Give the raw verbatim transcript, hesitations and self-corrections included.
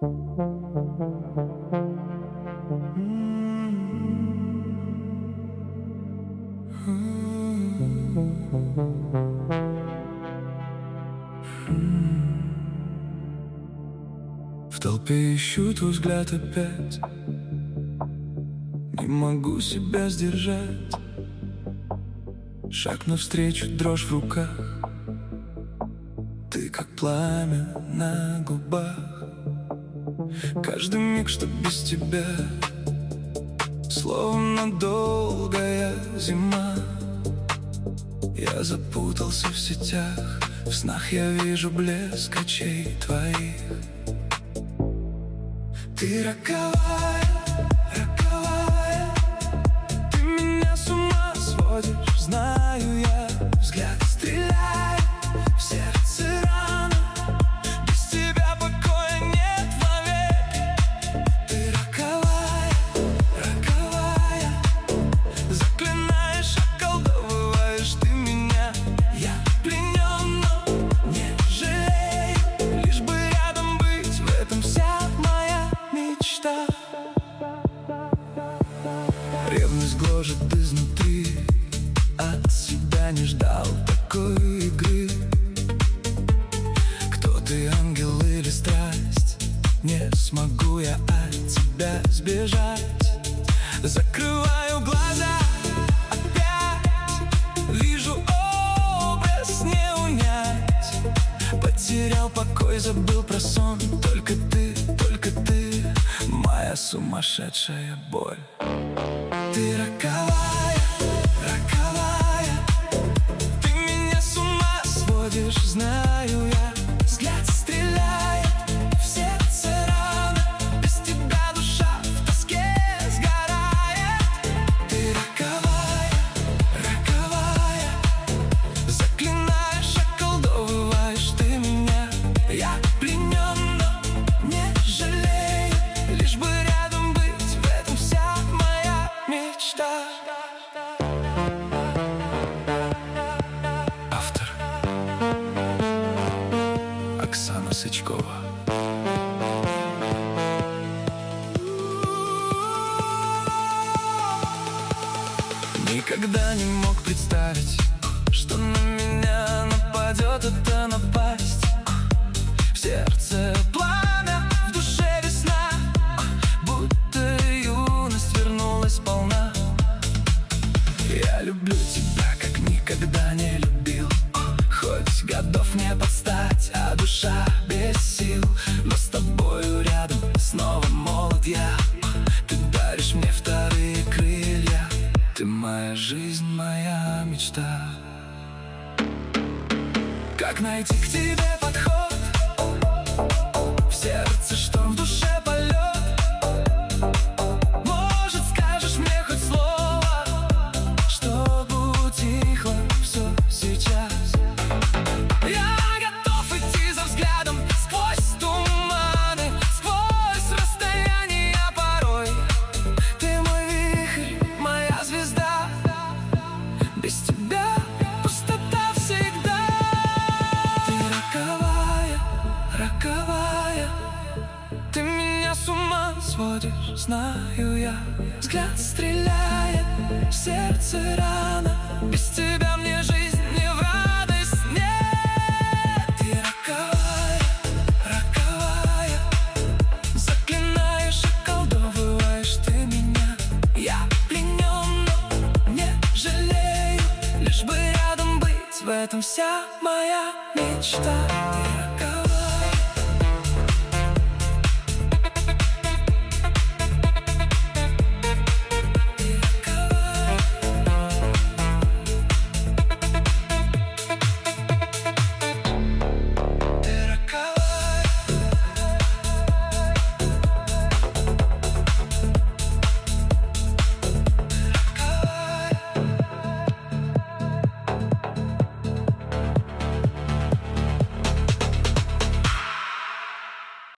В толпе ищу твой взгляд опять, не могу себя сдержать. Шаг навстречу, дрожь в руках, ты как пламя на губах. Каждый миг, что без тебя, словно долгая зима. Я запутался в сетях, в снах я вижу блеск очей твоих. Ты роковая, роковая, ты меня с ума сводишь, знаю я. Взгляд стреляет, в сердце рана, без тебя покоя нет вовек. Ты роковая, роковая, заклинаешь, околдовываешь ты меня. Я пленен, но не жалею, лишь бы рядом быть, в этом вся моя мечта. Ревность гложет изнутри, от себя не ждал такой игры. Кто ты, ангел или страсть? Не смогу я от тебя сбежать. Закрываю глаза опять, вижу образ не унять. Потерял покой, забыл про сон. Только ты, только ты, моя сумасшедшая боль. Ты роковая, роковая, ты меня с ума сводишь, знаю я. Взгляд стреляет, в сердце рана, без тебя душа в тоске сгорает. Ты роковая, роковая, заклинаешь, околдовываешь ты меня. Я пленен, но не жалею, лишь бы рядом быть, в этом вся моя мечта. Автор Оксана Сычкова. Никогда не мог представить, что на меня нападет эта напасть. В сердце пламя, в душе весна, будто юность вернулась сполна. Я люблю тебя, как никогда не любил. Хоть годов не подстать, а душа без сил. Но с тобою рядом снова молод я. Ты даришь мне вторые крылья. Ты моя жизнь, моя мечта. Как найти к тебе подход? В сердце шторм, в душе полет. Может, скажешь мне хоть слово, чтобы утихло все сейчас? Я готов идти за взглядом сквозь туманы, сквозь расстояния порой. Ты мой вихрь, моя звезда, без тебя пустота всегда. Ты роковая, роковая, ты меня с ума сводишь, знаю я. Взгляд стреляет, в сердце рана, без тебя мне жизнь не в радость, нет. Ты роковая, роковая, заклинаешь, околдовываешь ты меня. Я пленен, но не жалею, лишь бы рядом быть, в этом вся моя мечта.